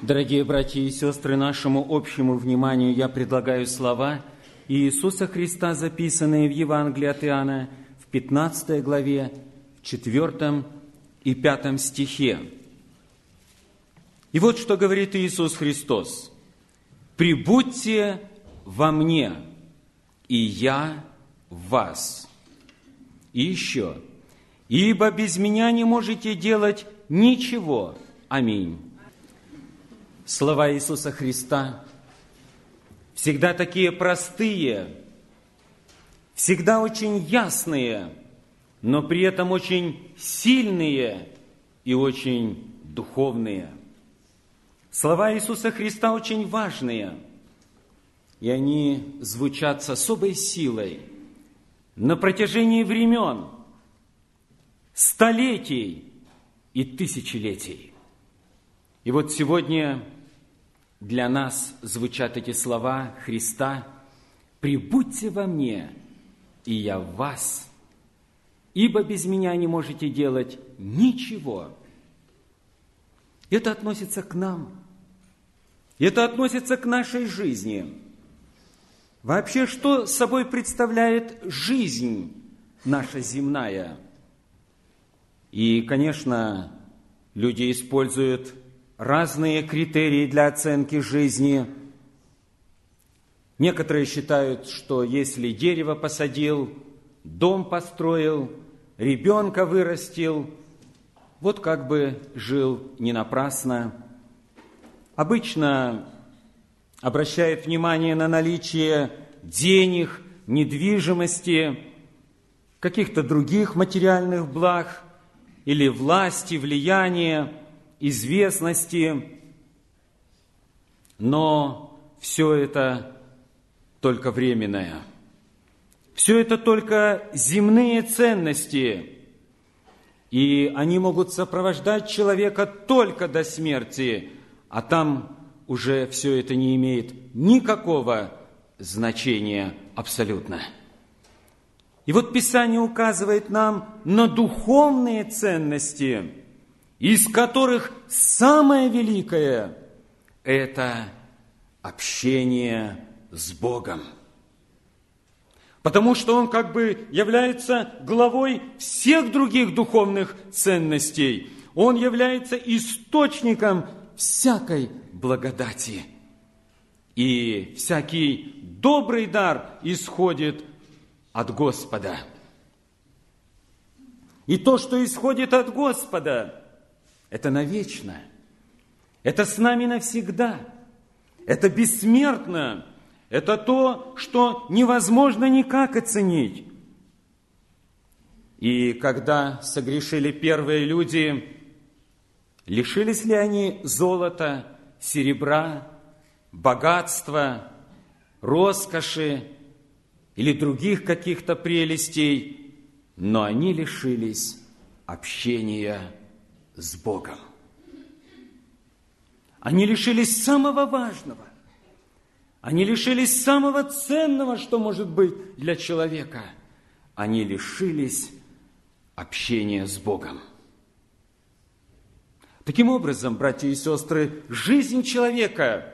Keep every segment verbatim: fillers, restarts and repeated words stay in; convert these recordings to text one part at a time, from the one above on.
Дорогие братья и сестры, нашему общему вниманию я предлагаю слова Иисуса Христа, записанные в Евангелии от Иоанна в пятнадцатой главе, в четвёртом и пятом стихе. И вот что говорит Иисус Христос: «Прибудьте во мне, и я в вас». И еще: «Ибо без меня не можете делать ничего». Аминь. Слова Иисуса Христа всегда такие простые, всегда очень ясные, но при этом очень сильные и очень духовные. Слова Иисуса Христа очень важные, и они звучат с особой силой на протяжении времен, столетий и тысячелетий. И вот сегодня для нас звучат эти слова Христа: «Прибудьте во мне, и я в вас, ибо без меня не можете делать ничего». Это относится к нам, это относится к нашей жизни. Вообще, что собой представляет жизнь наша земная? И, конечно, люди используют разные критерии для оценки жизни. Некоторые считают, что если дерево посадил, дом построил, ребенка вырастил, вот как бы жил не напрасно. Обычно обращают внимание на наличие денег, недвижимости, каких-то других материальных благ или власти, влияния, известности, но все это только временное. Все это только земные ценности, и они могут сопровождать человека только до смерти, а там уже все это не имеет никакого значения абсолютно. И вот Писание указывает нам на духовные ценности, из которых самое великое – это общение с Богом. Потому что Он как бы является главой всех других духовных ценностей. Он является источником всякой благодати. И всякий добрый дар исходит от Господа. И то, что исходит от Господа, это навечно, это с нами навсегда, это бессмертно, это то, что невозможно никак оценить. И когда согрешили первые люди, лишились ли они золота, серебра, богатства, роскоши или других каких-то прелестей, но они лишились общения с Богом. Они лишились самого важного. Они лишились самого ценного, что может быть для человека. Они лишились общения с Богом. Таким образом, братья и сестры, жизнь человека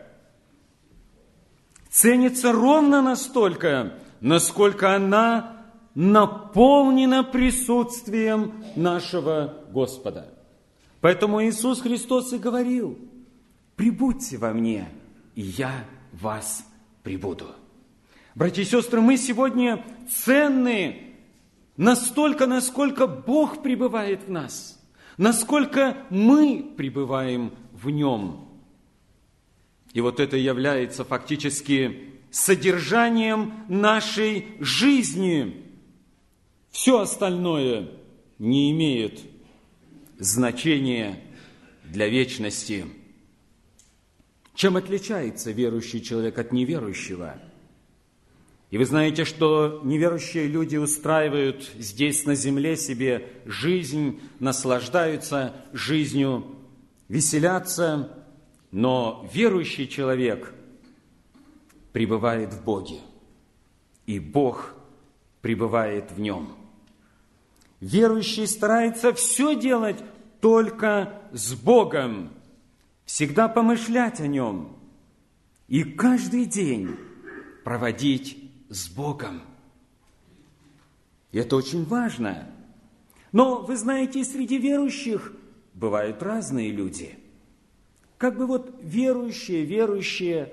ценится ровно настолько, насколько она наполнена присутствием нашего Господа. Поэтому Иисус Христос и говорил: «Прибудьте во мне, и я в вас прибуду». Братья и сестры, мы сегодня ценны настолько, насколько Бог пребывает в нас, насколько мы пребываем в Нем. И вот это является фактически содержанием нашей жизни. Все остальное не имеет значения для вечности. Чем отличается верующий человек от неверующего? И вы знаете, что неверующие люди устраивают здесь на земле себе жизнь, наслаждаются жизнью, веселятся, но верующий человек пребывает в Боге, и Бог пребывает в нем. Верующий старается все делать только с Богом, всегда помышлять о Нем и каждый день проводить с Богом. И это очень важно. Но, вы знаете, среди верующих бывают разные люди. Как бы вот верующие, верующие,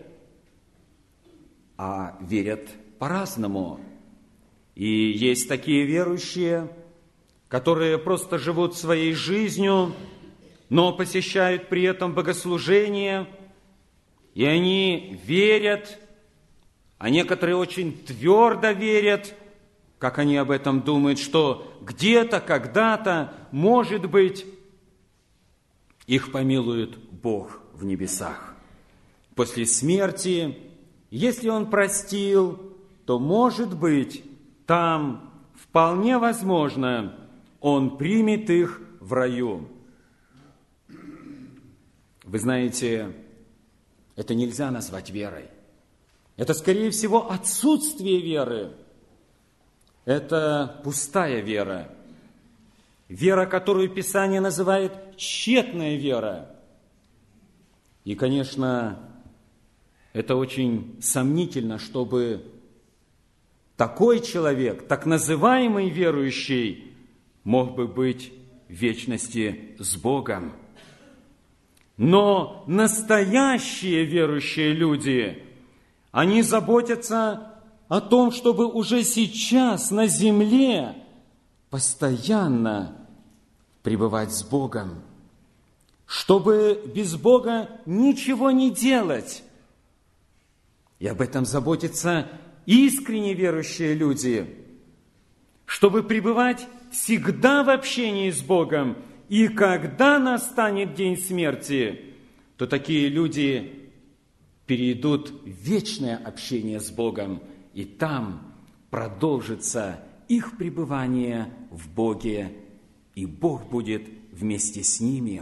а верят по-разному. И есть такие верующие, которые просто живут своей жизнью, но посещают при этом богослужения, и они верят, а некоторые очень твердо верят, как они об этом думают, что где-то, когда-то, может быть, их помилует Бог в небесах. После смерти, если Он простил, то, может быть, там вполне возможно, Он примет их в раю. Вы знаете, это нельзя назвать верой. Это, скорее всего, отсутствие веры. Это пустая вера. Вера, которую Писание называет тщетная вера. И, конечно, это очень сомнительно, чтобы такой человек, так называемый верующий, мог бы быть в вечности с Богом. Но настоящие верующие люди, они заботятся о том, чтобы уже сейчас на земле постоянно пребывать с Богом, чтобы без Бога ничего не делать. И об этом заботятся искренне верующие люди, чтобы пребывать всегда в общении с Богом, и когда настанет день смерти, то такие люди перейдут в вечное общение с Богом, и там продолжится их пребывание в Боге, и Бог будет вместе с ними.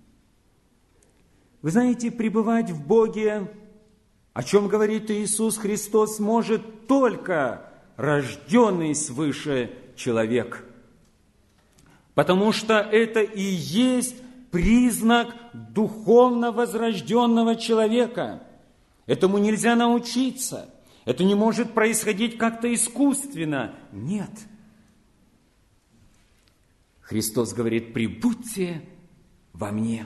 Вы знаете, пребывать в Боге, о чем говорит Иисус Христос, может только рожденный свыше человек. Потому что это и есть признак духовно возрожденного человека. Этому нельзя научиться. Это не может происходить как-то искусственно. Нет. Христос говорит: «Пребудьте во мне».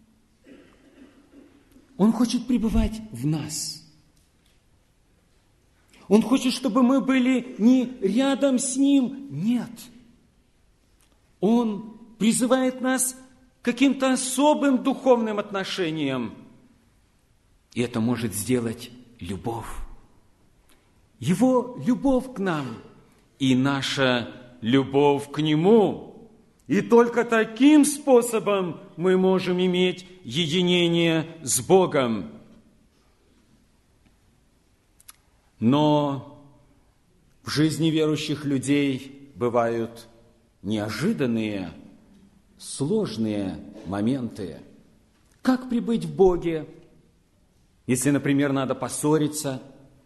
Он хочет пребывать в нас. Он хочет, чтобы мы были не рядом с Ним. Нет. Он призывает нас к каким-то особым духовным отношениям. И это может сделать любовь. Его любовь к нам и наша любовь к Нему. И только таким способом мы можем иметь единение с Богом. Но в жизни верующих людей бывают неожиданные, сложные моменты. Как пребыть в Боге, если, например, надо поссориться,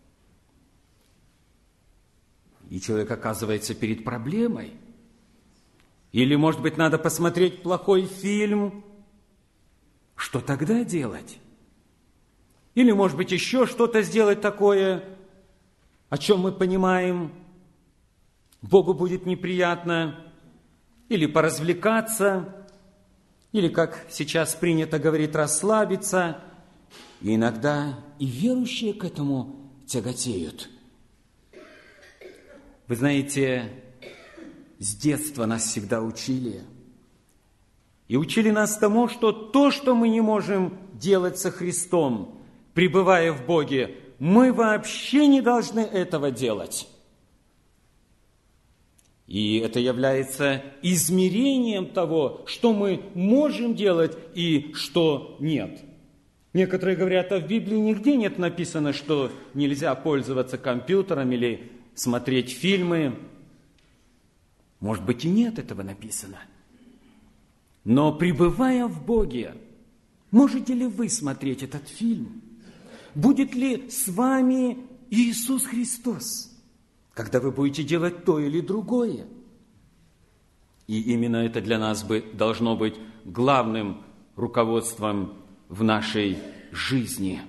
и человек оказывается перед проблемой? Или, может быть, надо посмотреть плохой фильм? Что тогда делать? Или, может быть, еще что-то сделать такое, о чем мы понимаем, Богу будет неприятно? Или поразвлекаться, или, как сейчас принято говорить, расслабиться. И иногда и верующие к этому тяготеют. Вы знаете, с детства нас всегда учили. И учили нас тому, что то, что мы не можем делать со Христом, пребывая в Боге, мы вообще не должны этого делать. И это является измерением того, что мы можем делать и что нет. Некоторые говорят, а в Библии нигде нет написано, что нельзя пользоваться компьютером или смотреть фильмы. Может быть, и нет этого написано. Но, пребывая в Боге, можете ли вы смотреть этот фильм? Будет ли с вами Иисус Христос, когда вы будете делать то или другое? И именно это для нас бы должно быть главным руководством в нашей жизни.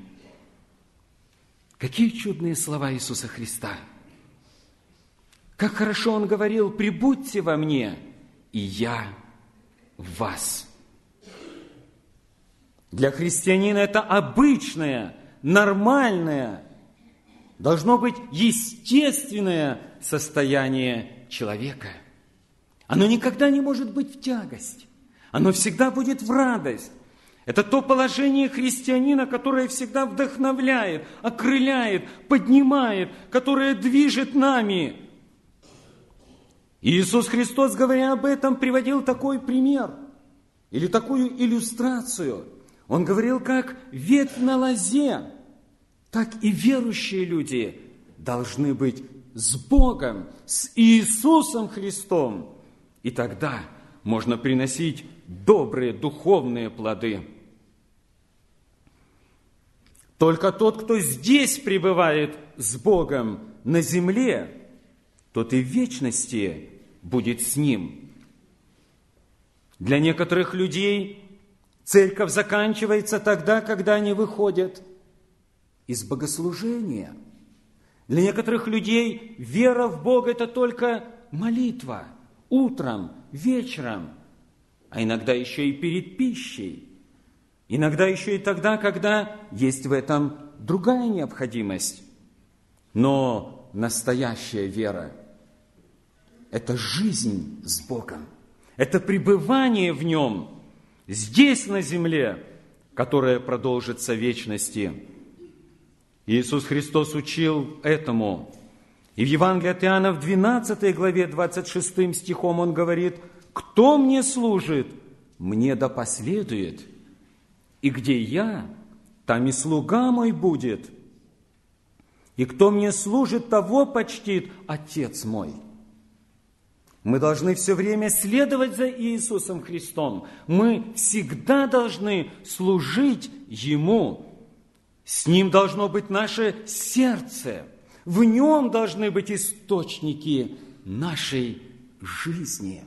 Какие чудные слова Иисуса Христа! Как хорошо Он говорил: «Прибудьте во мне, и я в вас». Для христианина это обычное, нормальное, должно быть естественное состояние человека. Оно никогда не может быть в тягость. Оно всегда будет в радость. Это то положение христианина, которое всегда вдохновляет, окрыляет, поднимает, которое движет нами. И Иисус Христос, говоря об этом, приводил такой пример или такую иллюстрацию. Он говорил, как ветвь на лозе, так и верующие люди должны быть с Богом, с Иисусом Христом. И тогда можно приносить добрые духовные плоды. Только тот, кто здесь пребывает с Богом на земле, тот и в вечности будет с Ним. Для некоторых людей церковь заканчивается тогда, когда они выходят из богослужения. Для некоторых людей вера в Бога – это только молитва утром, вечером, а иногда еще и перед пищей. Иногда еще и тогда, когда есть в этом другая необходимость. Но настоящая вера – это жизнь с Богом, это пребывание в Нем здесь, на земле, которое продолжится в вечности. Иисус Христос учил этому. И в Евангелии от Иоанна в двенадцатой главе двадцать шестым стихом Он говорит: «Кто мне служит, мне да последует, и где я, там и слуга мой будет, и кто мне служит, того почтит Отец мой». Мы должны все время следовать за Иисусом Христом. Мы всегда должны служить Ему. С Ним должно быть наше сердце. В Нем должны быть источники нашей жизни.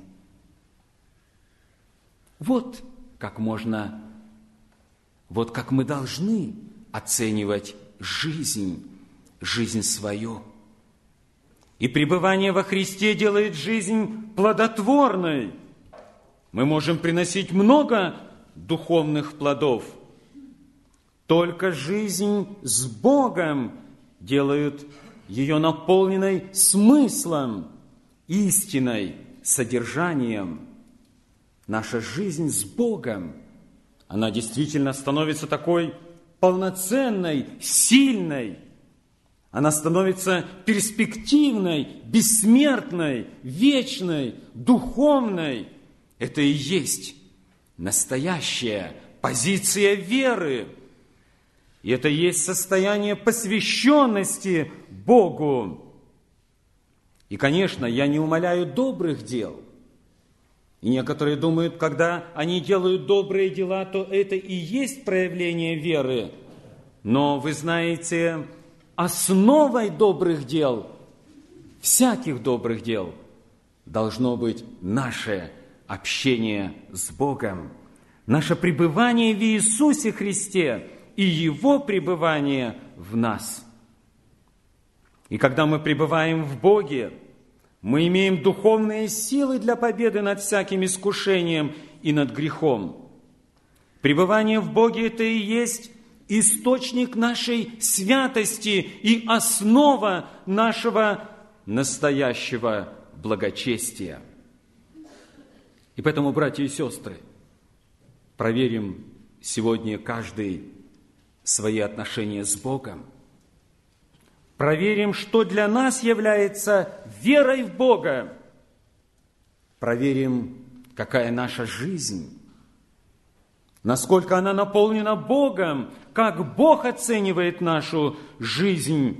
Вот как можно, вот как мы должны оценивать жизнь, жизнь свою. И пребывание во Христе делает жизнь плодотворной. Мы можем приносить много духовных плодов. Только жизнь с Богом делает ее наполненной смыслом, истиной, содержанием. Наша жизнь с Богом, она действительно становится такой полноценной, сильной. Она становится перспективной, бессмертной, вечной, духовной. Это и есть настоящая позиция веры. И это и есть состояние посвященности Богу. И, конечно, я не умаляю добрых дел. И некоторые думают, когда они делают добрые дела, то это и есть проявление веры. Но вы знаете, основой добрых дел, всяких добрых дел, должно быть наше общение с Богом, наше пребывание в Иисусе Христе и Его пребывание в нас. И когда мы пребываем в Боге, мы имеем духовные силы для победы над всяким искушением и над грехом. Пребывание в Боге – это и есть источник нашей святости и основа нашего настоящего благочестия. И поэтому, братья и сестры, проверим сегодня каждый свои отношения с Богом. Проверим, что для нас является верой в Бога. Проверим, какая наша жизнь, насколько она наполнена Богом, как Бог оценивает нашу жизнь.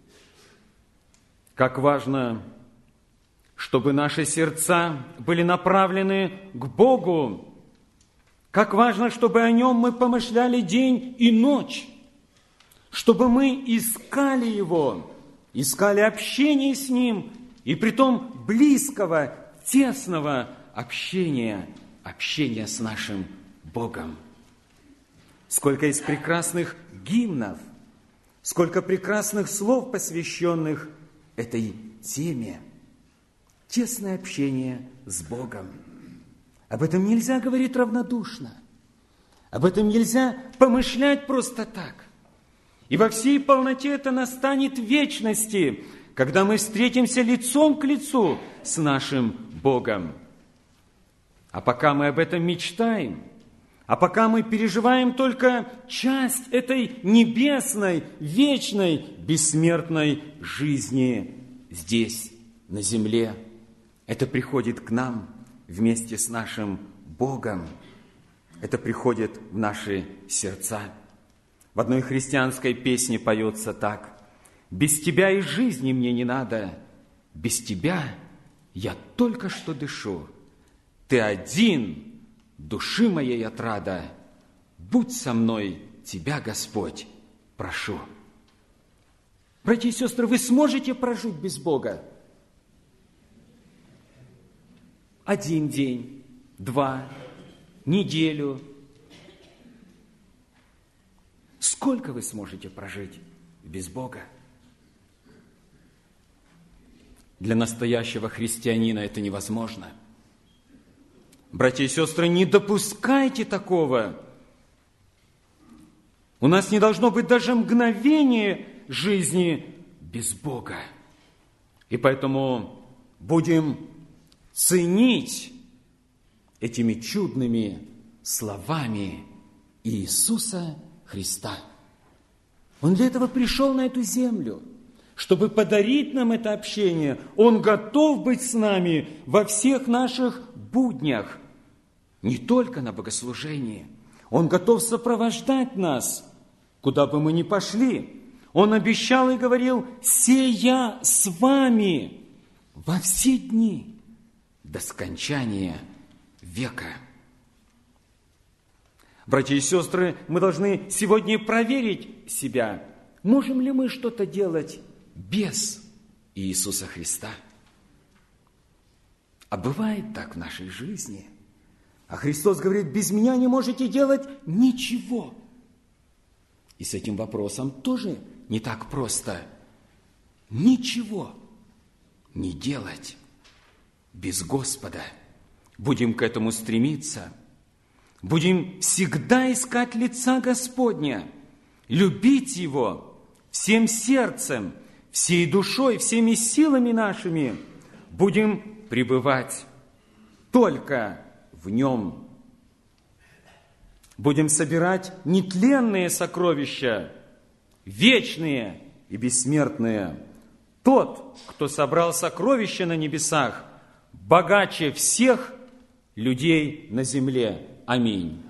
Как важно, чтобы наши сердца были направлены к Богу. Как важно, чтобы о Нем мы помышляли день и ночь, чтобы мы искали Его, искали общение с Ним, и притом близкого, тесного общения, общения с нашим Богом. сколько есть прекрасных гимнов, сколько прекрасных слов, посвященных этой теме. Тесное общение с Богом. Об этом нельзя говорить равнодушно. Об этом нельзя помышлять просто так. И во всей полноте это настанет в вечности, когда мы встретимся лицом к лицу с нашим Богом. А пока мы об этом мечтаем, а пока мы переживаем только часть этой небесной, вечной, бессмертной жизни здесь, на земле, это приходит к нам вместе с нашим Богом. Это приходит в наши сердца. В одной христианской песне поется так: «Без тебя и жизни мне не надо, без тебя я только что дышу. Ты один, души моей отрада, будь со мной, тебя, Господь, прошу». Братья и сестры, вы сможете прожить без Бога? Один день, два, неделю. Сколько вы сможете прожить без Бога? Для настоящего христианина это невозможно. Братья и сестры, не допускайте такого. У нас не должно быть даже мгновения жизни без Бога. И поэтому будем ценить этими чудными словами Иисуса Христа. Он для этого пришел на эту землю, чтобы подарить нам это общение. Он готов быть с нами во всех наших буднях, не только на богослужении. Он готов сопровождать нас, куда бы мы ни пошли. Он обещал и говорил: «Сея с вами во все дни до скончания века». Братья и сестры, мы должны сегодня проверить себя, можем ли мы что-то делать без Иисуса Христа. А бывает так в нашей жизни. А Христос говорит: без меня не можете делать ничего. И с этим вопросом тоже не так просто. Ничего не делать без Господа. Будем к этому стремиться. Будем всегда искать лица Господня, любить Его всем сердцем, всей душой, всеми силами нашими. Будем пребывать только в Нем. Будем собирать нетленные сокровища, вечные и бессмертные. Тот, кто собрал сокровища на небесах, богаче всех людей на земле. Аминь.